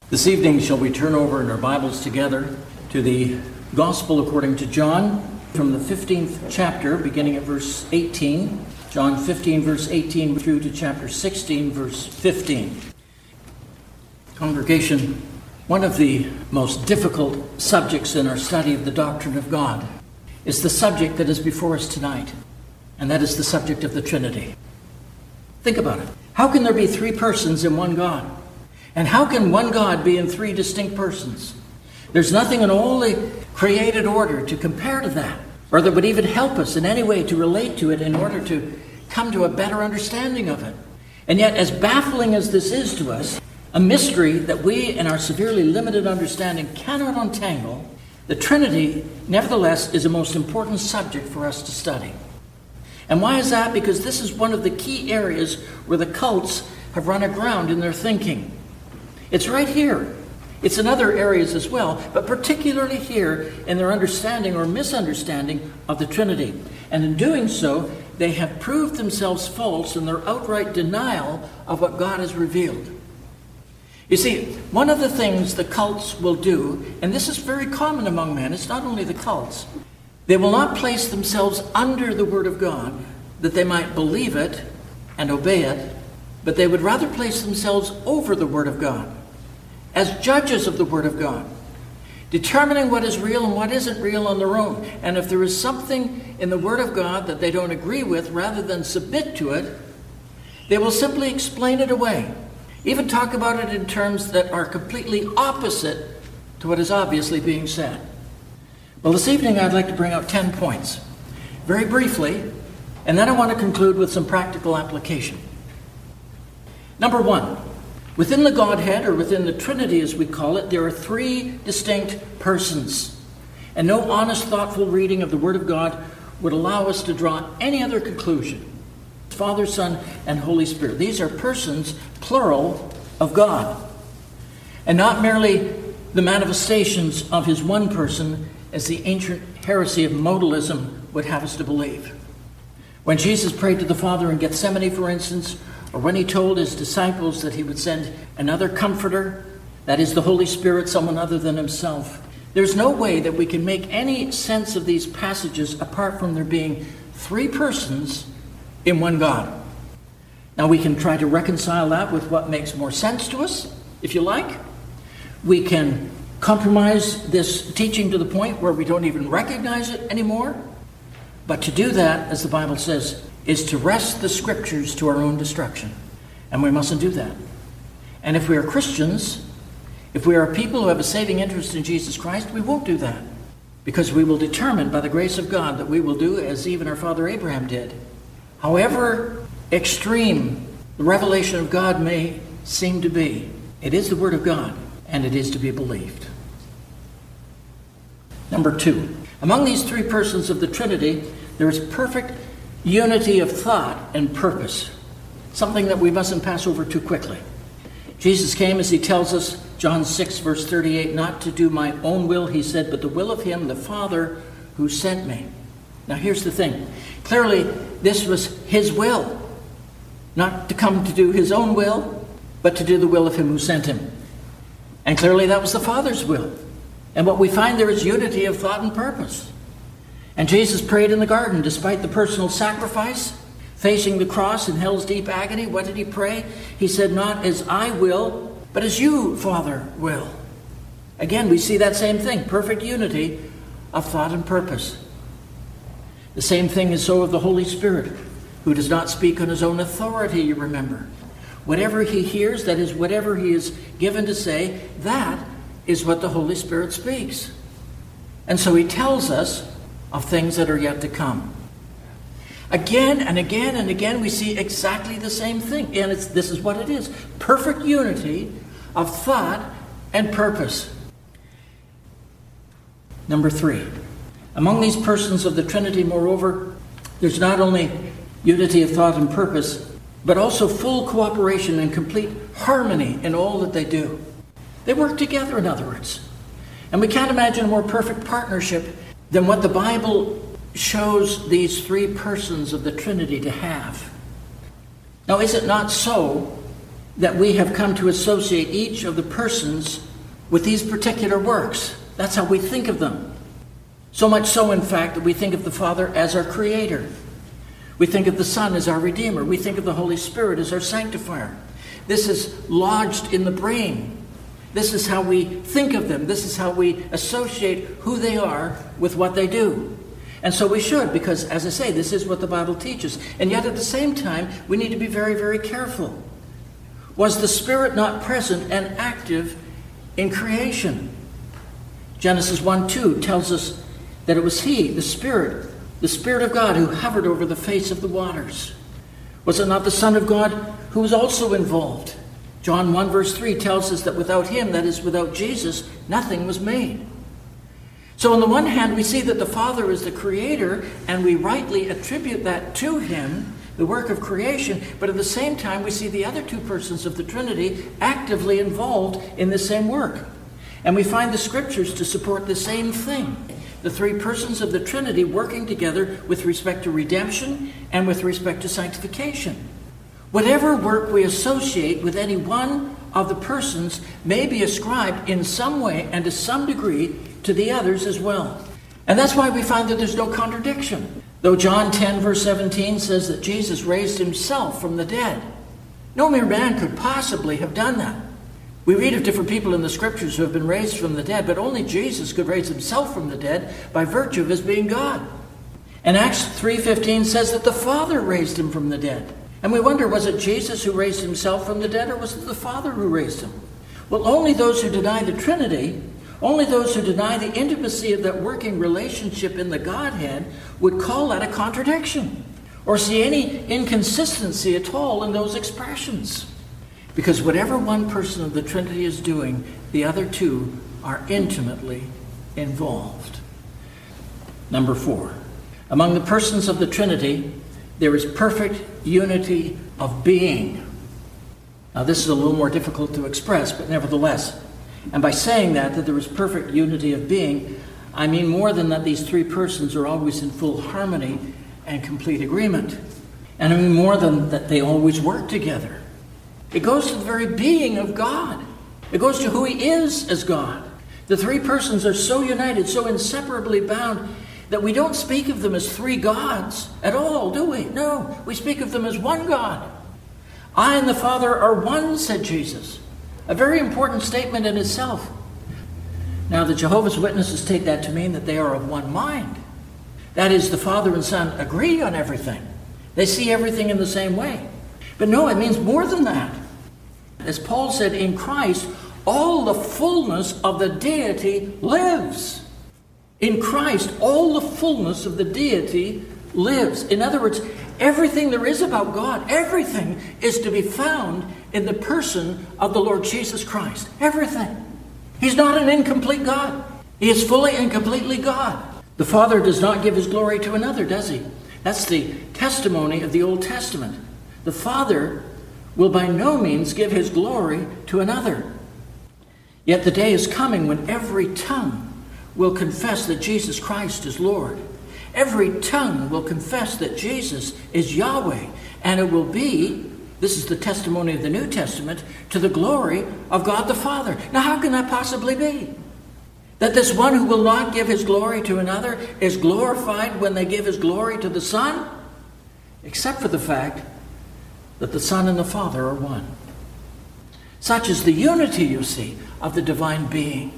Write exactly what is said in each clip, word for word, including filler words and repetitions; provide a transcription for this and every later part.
This evening shall we turn over in our Bibles together to the Gospel according to John from the fifteenth chapter, beginning at verse eighteen. John fifteen, verse eighteen, through to chapter sixteen, verse fifteen. Congregation, one of the most difficult subjects in our study of the doctrine of God is the subject that is before us tonight, and that is the subject of the Trinity. Think about it. How can there be three persons in one God? And how can one God be in three distinct persons? There's nothing in all the created order to compare to that, or that would even help us in any way to relate to it in order to come to a better understanding of it. And yet, as baffling as this is to us, a mystery that we in our severely limited understanding cannot untangle, the Trinity, nevertheless, is a most important subject for us to study. And why is that? Because this is one of the key areas where the cults have run aground in their thinking. It's right here. It's in other areas as well, but particularly here in their understanding or misunderstanding of the Trinity. And in doing so, they have proved themselves false in their outright denial of what God has revealed. You see, one of the things the cults will do, and this is very common among men, it's not only the cults, they will not place themselves under the Word of God that they might believe it and obey it, but they would rather place themselves over the Word of God as judges of the Word of God, determining what is real and what isn't real on their own. And if there is something in the Word of God that they don't agree with, rather than submit to it, they will simply explain it away, even talk about it in terms that are completely opposite to what is obviously being said. Well, this evening I'd like to bring out ten points, very briefly, and then I want to conclude with some practical application. Number one, within the Godhead, or within the Trinity as we call it, there are three distinct persons. And no honest, thoughtful reading of the Word of God would allow us to draw any other conclusion. Father, Son, and Holy Spirit. These are persons, plural, of God. And not merely the manifestations of His one person, as the ancient heresy of modalism would have us to believe. When Jesus prayed to the Father in Gethsemane, for instance, or when He told His disciples that He would send another comforter, that is the Holy Spirit, someone other than Himself, there's no way that we can make any sense of these passages apart from there being three persons in one God. Now we can try to reconcile that with what makes more sense to us, if you like. We can compromise this teaching to the point where we don't even recognize it anymore. But to do that, as the Bible says, is to wrest the Scriptures to our own destruction. And we mustn't do that. And if we are Christians, if we are people who have a saving interest in Jesus Christ, we won't do that. Because we will determine by the grace of God that we will do as even our father Abraham did. However extreme the revelation of God may seem to be, it is the Word of God, and it is to be believed. Number two, among these three persons of the Trinity, there is perfect unity of thought and purpose, something that we mustn't pass over too quickly. Jesus came, as He tells us, John six, verse thirty-eight, not to do my own will, He said, but the will of Him, the Father, who sent me. Now here's the thing. Clearly, this was His will. Not to come to do His own will, but to do the will of Him who sent Him. And clearly that was the Father's will. And what we find there is unity of thought and purpose. And Jesus prayed in the garden, despite the personal sacrifice, facing the cross in hell's deep agony. What did He pray? He said, not as I will, but as you, Father, will. Again, we see that same thing, perfect unity of thought and purpose. The same thing is so of the Holy Spirit, who does not speak on His own authority, you remember. Whatever He hears, that is, whatever He is given to say, that is what the Holy Spirit speaks. And so He tells us of things that are yet to come. Again and again and again we see exactly the same thing. And it's, this is what it is. Perfect unity of thought and purpose. Number three. Among these persons of the Trinity, moreover, there's not only unity of thought and purpose, but also full cooperation and complete harmony in all that they do. They work together, in other words. And we can't imagine a more perfect partnership than what the Bible shows these three persons of the Trinity to have. Now, is it not so that we have come to associate each of the persons with these particular works. That's how we think of them. So much so, in fact, that we think of the Father as our Creator. We think of the Son as our Redeemer. We think of the Holy Spirit as our Sanctifier. This is lodged in the brain. This is how we think of them. This is how we associate who they are with what they do. And so we should, because, as I say, this is what the Bible teaches. And yet, at the same time, we need to be very, very careful. Was the Spirit not present and active in creation? Genesis one two tells us that it was He, the Spirit, the Spirit of God, who hovered over the face of the waters. Was it not the Son of God who was also involved? John one verse three tells us that without Him, that is, without Jesus, nothing was made. So on the one hand, we see that the Father is the Creator, and we rightly attribute that to Him, the work of creation, but at the same time, we see the other two persons of the Trinity actively involved in the same work. And we find the Scriptures to support the same thing. The three persons of the Trinity working together with respect to redemption and with respect to sanctification. Whatever work we associate with any one of the persons may be ascribed in some way and to some degree to the others as well. And that's why we find that there's no contradiction. Though John ten verse seventeen says that Jesus raised Himself from the dead, no mere man could possibly have done that. We read of different people in the Scriptures who have been raised from the dead, but only Jesus could raise Himself from the dead by virtue of His being God. And Acts three fifteen says that the Father raised Him from the dead. And we wonder, was it Jesus who raised Himself from the dead, or was it the Father who raised Him? Well, only those who deny the Trinity, only those who deny the intimacy of that working relationship in the Godhead would call that a contradiction or see any inconsistency at all in those expressions. Because whatever one person of the Trinity is doing, the other two are intimately involved. Number four, among the persons of the Trinity, there is perfect unity of being. Now, this is a little more difficult to express, but nevertheless. And by saying that, that there is perfect unity of being, I mean more than that these three persons are always in full harmony and complete agreement. And I mean more than that they always work together. It goes to the very being of God. It goes to who He is as God. The three persons are so united, so inseparably bound, that we don't speak of them as three gods at all, do we? No, we speak of them as one God. I and the Father are one, said Jesus. A very important statement in itself. Now, the Jehovah's Witnesses take that to mean that they are of one mind. That is, the Father and Son agree on everything. They see everything in the same way. But no, it means more than that. As Paul said, in Christ, all the fullness of the deity lives. In Christ, all the fullness of the deity lives. In other words, everything there is about God, everything is to be found in the person of the Lord Jesus Christ. Everything. He's not an incomplete God. He is fully and completely God. The Father does not give His glory to another, does He? That's the testimony of the Old Testament. The Father will by no means give His glory to another. Yet the day is coming when every tongue will confess that Jesus Christ is Lord. Every tongue will confess that Jesus is Yahweh. And it will be, this is the testimony of the New Testament, to the glory of God the Father. Now, how can that possibly be? That this one who will not give His glory to another is glorified when they give His glory to the Son? Except for the fact that the Son and the Father are one. Such is the unity, you see, of the divine being.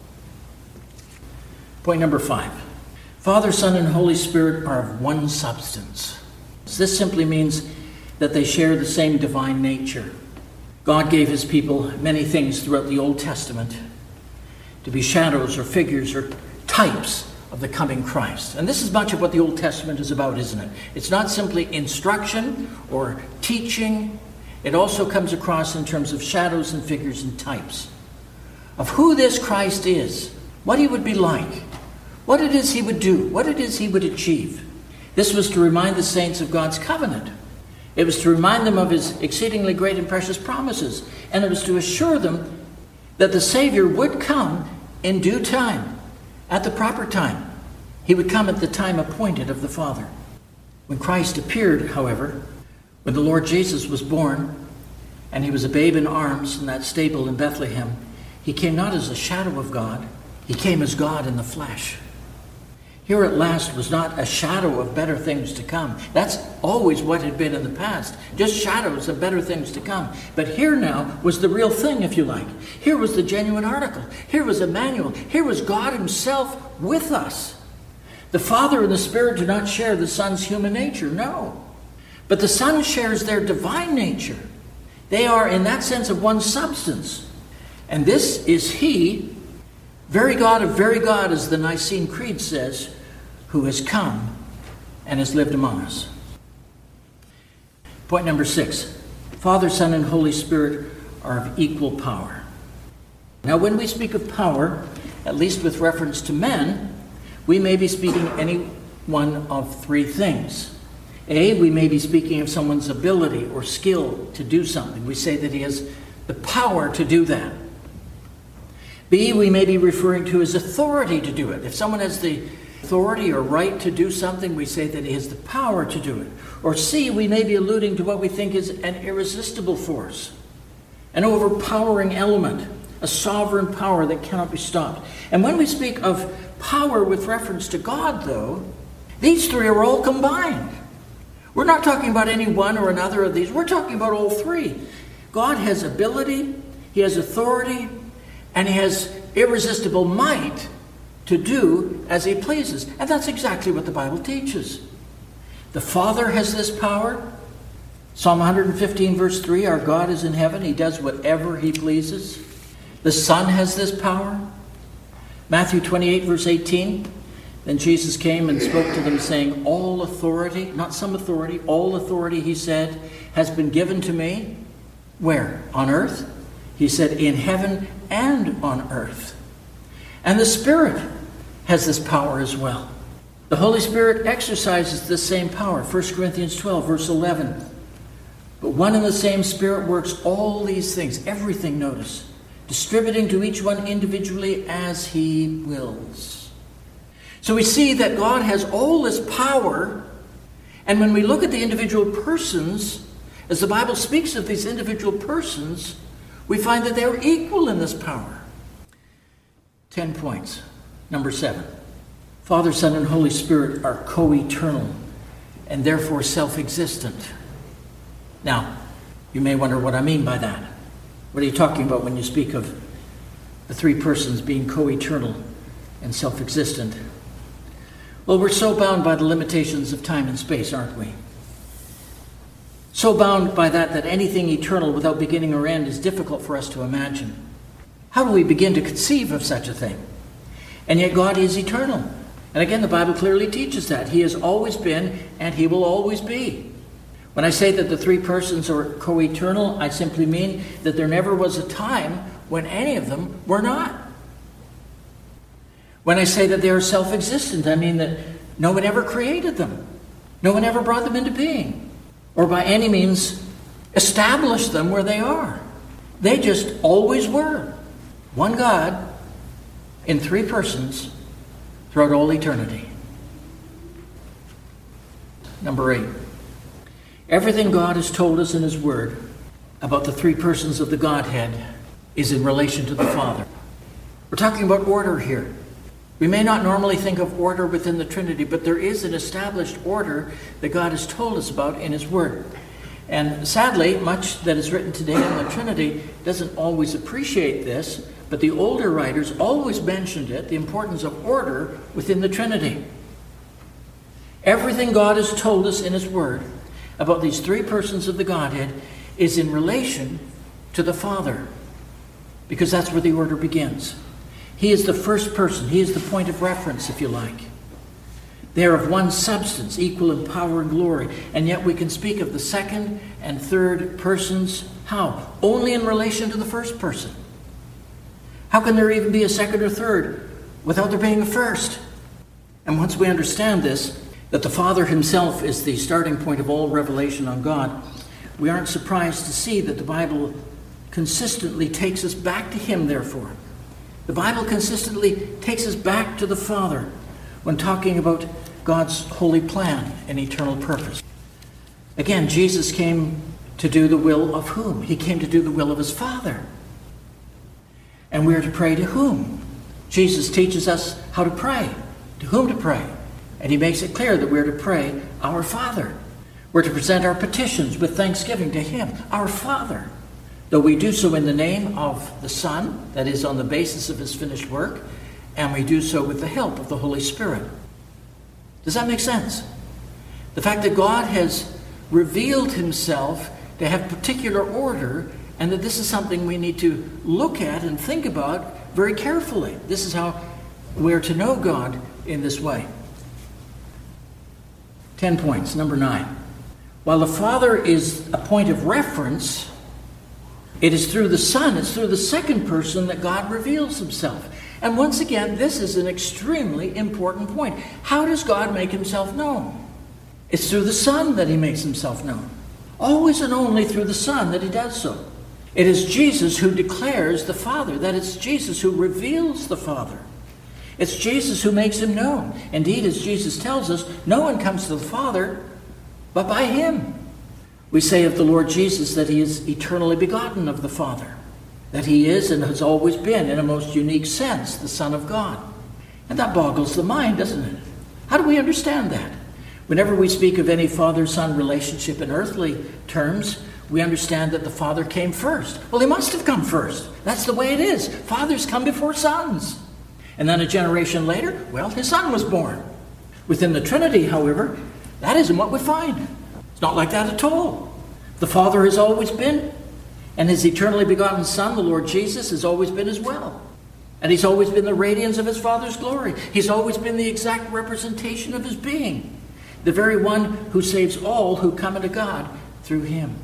Point number five. Father, Son, and Holy Spirit are of one substance. This simply means that they share the same divine nature. God gave His people many things throughout the Old Testament to be shadows or figures or types of the coming Christ. And this is much of what the Old Testament is about, isn't it? It's not simply instruction or teaching. It also comes across in terms of shadows and figures and types of who this Christ is, what He would be like, what it is He would do, what it is He would achieve. This was to remind the saints of God's covenant. It was to remind them of His exceedingly great and precious promises. And it was to assure them that the Savior would come in due time, at the proper time. He would come at the time appointed of the Father. When Christ appeared, however, when the Lord Jesus was born, and he was a babe in arms in that stable in Bethlehem, he came not as a shadow of God, he came as God in the flesh. Here at last was not a shadow of better things to come. That's always what had been in the past, just shadows of better things to come. But here now was the real thing, if you like. Here was the genuine article. Here was Emmanuel. Here was God himself with us. The Father and the Spirit do not share the Son's human nature, no. But the Son shares their divine nature. They are, in that sense, of one substance. And this is he, very God of very God, as the Nicene Creed says, who has come and has lived among us. Point number six. Father, Son, and Holy Spirit are of equal power. Now, when we speak of power, at least with reference to men, we may be speaking any one of three things. A, we may be speaking of someone's ability or skill to do something. We say that he has the power to do that. B, we may be referring to his authority to do it. If someone has the authority or right to do something, we say that he has the power to do it. Or C, we may be alluding to what we think is an irresistible force, an overpowering element, a sovereign power that cannot be stopped. And when we speak of power with reference to God, though, these three are all combined. We're not talking about any one or another of these. We're talking about all three. God has ability, he has authority, and he has irresistible might to do as he pleases. And that's exactly what the Bible teaches. The Father has this power. Psalm one fifteen verse three, our God is in heaven. He does whatever he pleases. The Son has this power. Matthew twenty-eight verse eighteen, then Jesus came and spoke to them saying, all authority, not some authority, all authority, he said, has been given to me. Where? On earth? He said, in heaven and on earth. And the Spirit has this power as well. The Holy Spirit exercises this same power. First Corinthians twelve, verse eleven. But one and the same Spirit works all these things, everything, notice, distributing to each one individually as he wills. So we see that God has all this power, and when we look at the individual persons, as the Bible speaks of these individual persons, we find that they're equal in this power. Ten points. Number seven. Father, Son, and Holy Spirit are co-eternal and therefore self-existent. Now, you may wonder what I mean by that. What are you talking about when you speak of the three persons being co-eternal and self-existent? Well, we're so bound by the limitations of time and space, aren't we? So bound by that that anything eternal without beginning or end is difficult for us to imagine. How do we begin to conceive of such a thing? And yet God is eternal. And again, the Bible clearly teaches that. He has always been and he will always be. When I say that the three persons are co-eternal, I simply mean that there never was a time when any of them were not. When I say that they are self-existent, I mean that no one ever created them. No one ever brought them into being, or by any means established them where they are. They just always were. One God in three persons throughout all eternity. Number eight. Everything God has told us in his word about the three persons of the Godhead is in relation to the Father. We're talking about order here. We may not normally think of order within the Trinity, but there is an established order that God has told us about in his word. And sadly, much that is written today on the Trinity doesn't always appreciate this, but the older writers always mentioned it, the importance of order within the Trinity. Everything God has told us in his word about these three persons of the Godhead is in relation to the Father, because that's where the order begins. He is the first person. He is the point of reference, if you like. They are of one substance, equal in power and glory. And yet we can speak of the second and third persons. How? Only in relation to the first person. How can there even be a second or third without there being a first? And once we understand this, that the Father himself is the starting point of all revelation on God, we aren't surprised to see that the Bible consistently takes us back to him, therefore. The Bible consistently takes us back to the Father when talking about God's holy plan and eternal purpose. Again, Jesus came To do the will of whom? He came to do the will of his Father. And we are to pray to whom? Jesus teaches us how to pray, to whom to pray. And he makes it clear that we're to pray, our Father. We're to present our petitions with thanksgiving to him, our Father. Though we do so in the name of the Son, that is on the basis of his finished work, and we do so with the help of the Holy Spirit. Does that make sense? The fact that God has revealed himself to have particular order, and that this is something we need to look at and think about very carefully. This is how we're to know God in this way. Ten points. Number nine. While the Father is a point of reference, it is through the Son, it's through the second person that God reveals himself. And once again, this is an extremely important point. How does God make himself known? It's through the Son that he makes himself known. Always and only through the Son that he does so. It is Jesus who declares the Father, that it's Jesus who reveals the Father. It's Jesus who makes him known. Indeed, as Jesus tells us, no one comes to the Father but by him. We say of the Lord Jesus that he is eternally begotten of the Father, that he is and has always been, in a most unique sense, the Son of God. And that boggles the mind, doesn't it? How do we understand that? Whenever we speak of any father-son relationship in earthly terms, we understand that the Father came first. Well, he must have come first. That's the way it is. Fathers come before sons. And then a generation later, well, his Son was born. Within the Trinity, however, that isn't what we find. It's not like that at all. The Father has always been, and his eternally begotten Son, the Lord Jesus, has always been as well. And he's always been the radiance of his Father's glory. He's always been the exact representation of his being, the very one who saves all who come into God through him.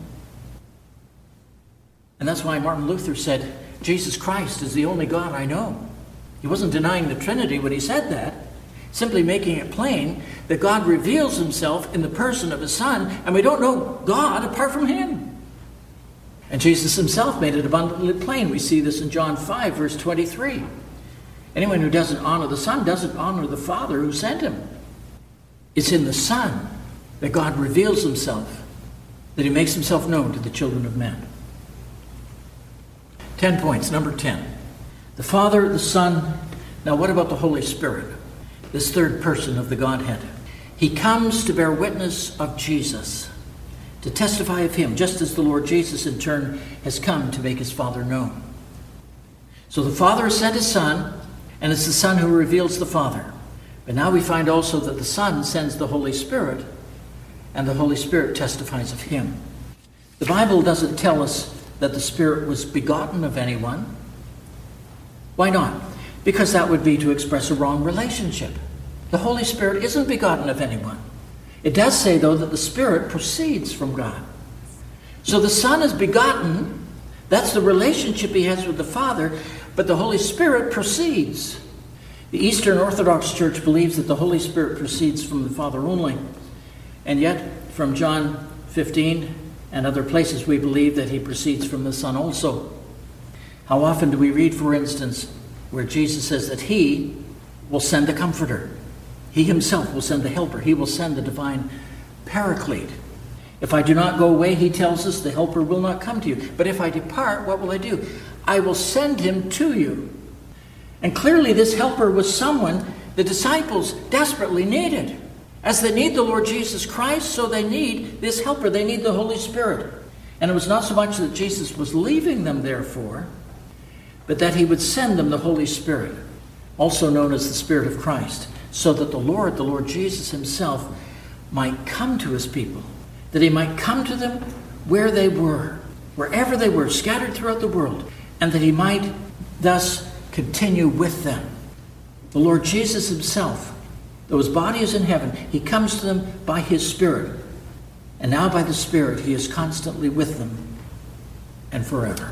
And that's why Martin Luther said, Jesus Christ is the only God I know. He wasn't denying the Trinity when he said that, simply making it plain that God reveals himself in the person of his Son, and we don't know God apart from him. And Jesus himself made it abundantly plain. We see this in John five, verse twenty-three. Anyone who doesn't honor the Son doesn't honor the Father who sent him. It's in the Son that God reveals himself, that he makes himself known to the children of men. Ten points. Number ten. The Father, the Son. Now what about the Holy Spirit? This third person of the Godhead. He comes to bear witness of Jesus, to testify of him, just as the Lord Jesus in turn has come to make his Father known. So the Father has sent his Son, and it's the Son who reveals the Father. But now we find also that the Son sends the Holy Spirit, and the Holy Spirit testifies of him. The Bible doesn't tell us that the Spirit was begotten of anyone. Why not? Because that would be to express a wrong relationship. The Holy Spirit isn't begotten of anyone. It does say, though, that the Spirit proceeds from God. So the Son is begotten. That's the relationship he has with the Father. But the Holy Spirit proceeds. The Eastern Orthodox Church believes that the Holy Spirit proceeds from the Father only. And yet, from John fifteen and other places, we believe that he proceeds from the Son also. How often do we read, for instance, where Jesus says that he will send the Comforter. He himself will send the Helper. He will send the divine Paraclete. If I do not go away, he tells us, the Helper will not come to you. But if I depart, what will I do? I will send him to you. And clearly this Helper was someone the disciples desperately needed. As they need the Lord Jesus Christ, so they need this Helper. They need the Holy Spirit. And it was not so much that Jesus was leaving them, therefore, but that he would send them the Holy Spirit, also known as the Spirit of Christ, so that the Lord, the Lord Jesus himself, might come to his people, that he might come to them where they were, wherever they were, scattered throughout the world, and that he might thus continue with them. The Lord Jesus himself, though his body is in heaven, he comes to them by his Spirit, and now by the Spirit he is constantly with them and forever.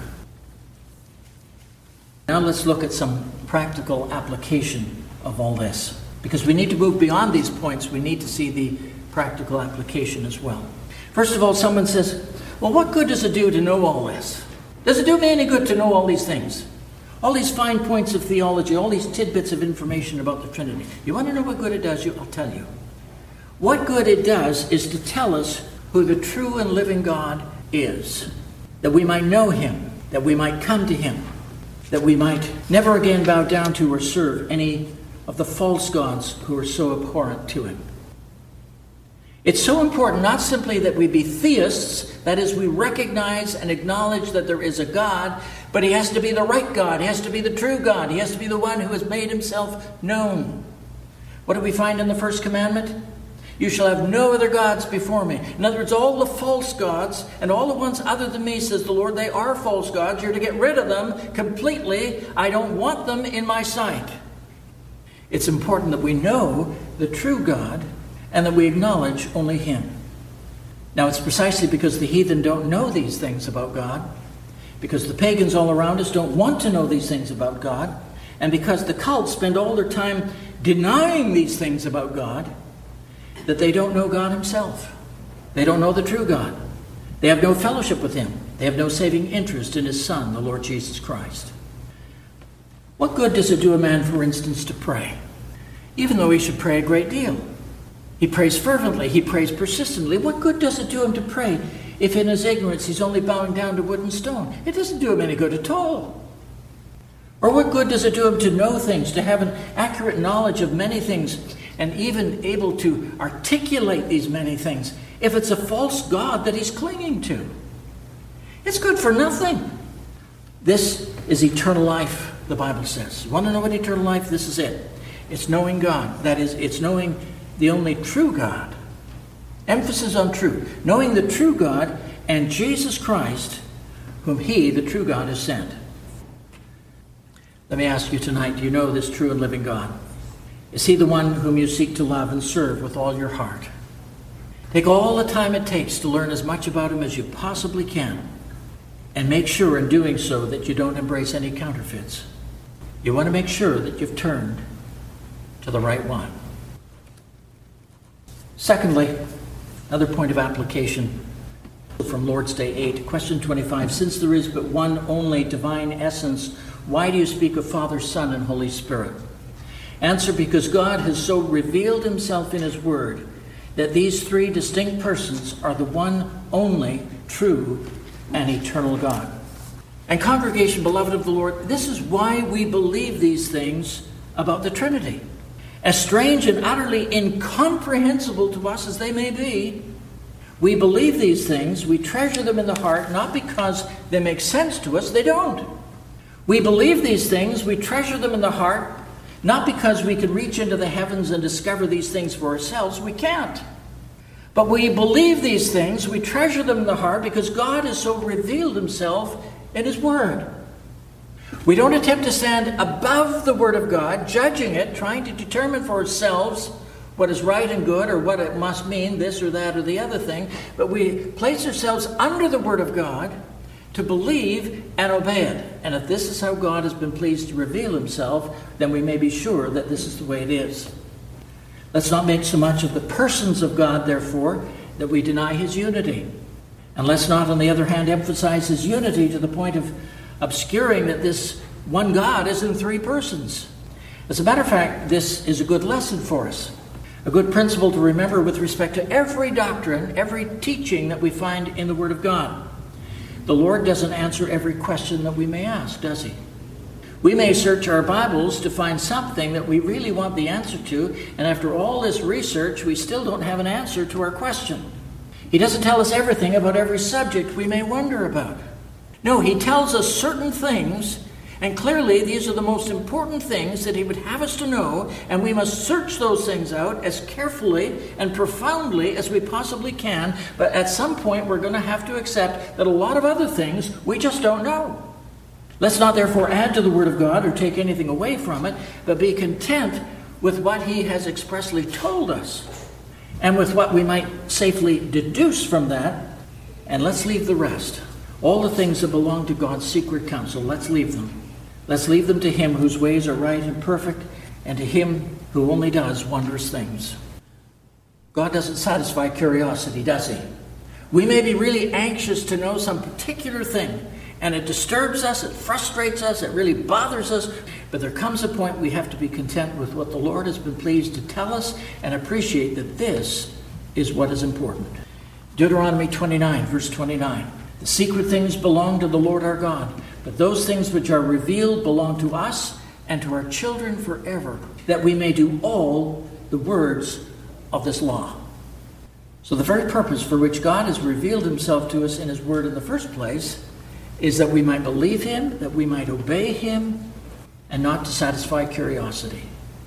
Now let's look at some practical application of all this. Because we need to move beyond these points, we need to see the practical application as well. First of all, someone says, well, what good does it do to know all this? Does it do me any good to know all these things? All these fine points of theology, all these tidbits of information about the Trinity. You want to know what good it does you? I'll tell you. What good it does is to tell us who the true and living God is, that we might know him, that we might come to him, that we might never again bow down to or serve any of the false gods who are so abhorrent to him. It's so important not simply that we be theists, that is, we recognize and acknowledge that there is a God, but he has to be the right God, he has to be the true God, he has to be the one who has made himself known. What do we find in the first commandment? You shall have no other gods before me. In other words, all the false gods and all the ones other than me, says the Lord, they are false gods. You're to get rid of them completely. I don't want them in my sight. It's important that we know the true God and that we acknowledge only him. Now, it's precisely because the heathen don't know these things about God, because the pagans all around us don't want to know these things about God, and because the cults spend all their time denying these things about God, that they don't know God himself. They don't know the true God. They have no fellowship with him. They have no saving interest in his Son, the Lord Jesus Christ. What good does it do a man, for instance, to pray? Even though he should pray a great deal. He prays fervently. He prays persistently. What good does it do him to pray if in his ignorance he's only bowing down to wood and stone? It doesn't do him any good at all. Or what good does it do him to know things, to have an accurate knowledge of many things, and even able to articulate these many things, if it's a false God that he's clinging to? It's good for nothing. This is eternal life, the Bible says. You want to know what eternal life? This is it. It's knowing God. That is, it's knowing the only true God. Emphasis on true. Knowing the true God and Jesus Christ, whom he, the true God, has sent. Let me ask you tonight, do you know this true and living God? Is he the one whom you seek to love and serve with all your heart? Take all the time it takes to learn as much about him as you possibly can, and make sure in doing so that you don't embrace any counterfeits. You want to make sure that you've turned to the right one. Secondly, another point of application from Lord's Day eight, question twenty-five. Since there is but one only divine essence, why do you speak of Father, Son, and Holy Spirit? Answer, because God has so revealed himself in his word that these three distinct persons are the one only true and eternal God. And congregation, beloved of the Lord, this is why we believe these things about the Trinity. As strange and utterly incomprehensible to us as they may be, we believe these things, we treasure them in the heart, not because they make sense to us, they don't. We believe these things, we treasure them in the heart, not because we can reach into the heavens and discover these things for ourselves, we can't. But we believe these things, we treasure them in the heart because God has so revealed himself in his word. We don't attempt to stand above the word of God, judging it, trying to determine for ourselves what is right and good or what it must mean, this or that or the other thing. But we place ourselves under the word of God to believe and obey it. And if this is how God has been pleased to reveal himself, then we may be sure that this is the way it is. Let's not make so much of the persons of God, therefore, that we deny his unity. And let's not, on the other hand, emphasize his unity to the point of obscuring that this one God is in three persons. As a matter of fact, this is a good lesson for us, a good principle to remember with respect to every doctrine, every teaching that we find in the Word of God. The Lord doesn't answer every question that we may ask, does he? We may search our Bibles to find something that we really want the answer to, and after all this research, we still don't have an answer to our question. He doesn't tell us everything about every subject we may wonder about. No, he tells us certain things, and clearly these are the most important things that he would have us to know, and we must search those things out as carefully and profoundly as we possibly can. But at some point we're going to have to accept that a lot of other things we just don't know. Let's not therefore add to the Word of God or take anything away from it, but be content with what he has expressly told us and with what we might safely deduce from that, and let's leave the rest. All the things that belong to God's secret counsel, let's leave them. Let's leave them to him whose ways are right and perfect, and to him who only does wondrous things. God doesn't satisfy curiosity, does he? We may be really anxious to know some particular thing, and it disturbs us, it frustrates us, it really bothers us, but there comes a point we have to be content with what the Lord has been pleased to tell us and appreciate that this is what is important. Deuteronomy twenty-nine, verse twenty-nine. The secret things belong to the Lord our God, but those things which are revealed belong to us and to our children forever, that we may do all the words of this law. So the very purpose for which God has revealed himself to us in his word in the first place is that we might believe him, that we might obey him, and not to satisfy curiosity.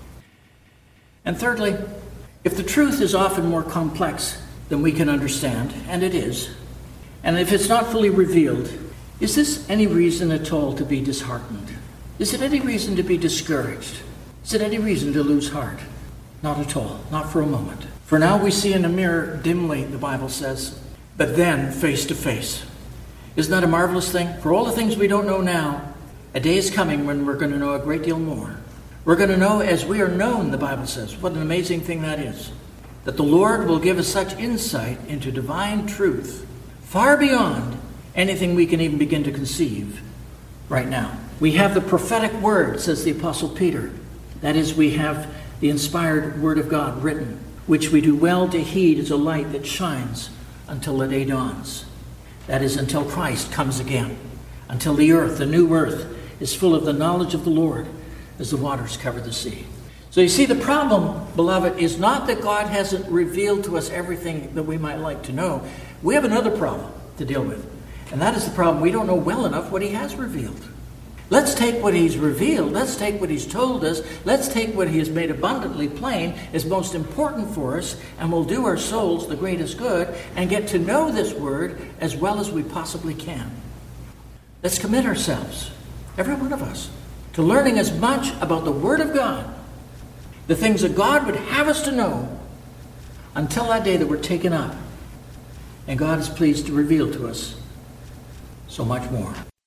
And thirdly, if the truth is often more complex than we can understand, and it is, and if it's not fully revealed, is this any reason at all to be disheartened? Is it any reason to be discouraged? Is it any reason to lose heart? Not at all, not for a moment. For now we see in a mirror dimly, the Bible says, but then face to face. Isn't that a marvelous thing? For all the things we don't know now, a day is coming when we're going to know a great deal more. We're going to know as we are known, the Bible says. What an amazing thing that is. That the Lord will give us such insight into divine truth, far beyond anything we can even begin to conceive right now. We have the prophetic word, says the Apostle Peter. That is, we have the inspired word of God written, which we do well to heed as a light that shines until the day dawns. That is, until Christ comes again, until the earth, the new earth, is full of the knowledge of the Lord as the waters cover the sea. So you see, the problem, beloved, is not that God hasn't revealed to us everything that we might like to know. We have another problem to deal with, and that is the problem we don't know well enough what he has revealed. Let's take what he's revealed, let's take what he's told us, let's take what he has made abundantly plain is most important for us, and will do our souls the greatest good, and get to know this word as well as we possibly can. Let's commit ourselves, every one of us, to learning as much about the Word of God, the things that God would have us to know, until that day that we're taken up, and God is pleased to reveal to us so much more.